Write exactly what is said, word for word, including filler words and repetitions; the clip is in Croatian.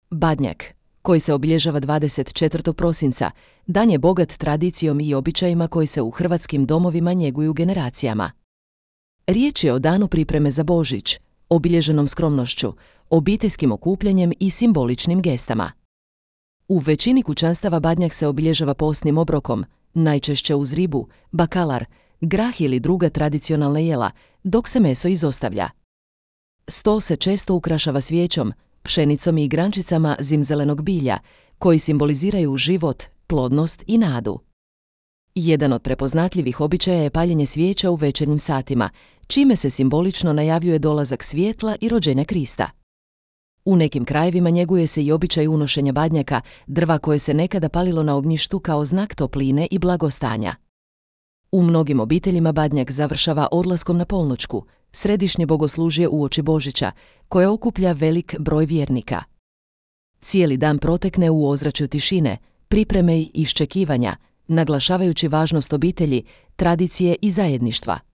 Badnjak, koji se obilježava dvadeset četvrtog prosinca, dan je bogat tradicijom i običajima koji se u hrvatskim domovima njeguju generacijama. Riječ je o danu pripreme za Božić, obilježenom skromnošću, obiteljskim okupljanjem i simboličnim gestama. U većini kućanstava badnjak se obilježava postnim obrokom, najčešće uz ribu, bakalar, grah ili druga tradicionalna jela, dok se meso izostavlja. Stol se često ukrašava svijećom, pšenicom i grančicama zimzelenog bilja, koji simboliziraju život, plodnost i nadu. Jedan od prepoznatljivih običaja je paljenje svijeća u večernjim satima, čime se simbolično najavljuje dolazak svjetla i rođenja Krista. U nekim krajevima njeguje se i običaj unošenja badnjaka, drva koje se nekada palilo na ognjištu kao znak topline i blagostanja. U mnogim obiteljima badnjak završava odlaskom na polnoćku, središnje bogoslužje uoči Božića, koje okuplja velik broj vjernika. Cijeli dan protekne u ozračju tišine, pripreme i iščekivanja, naglašavajući važnost obitelji, tradicije i zajedništva.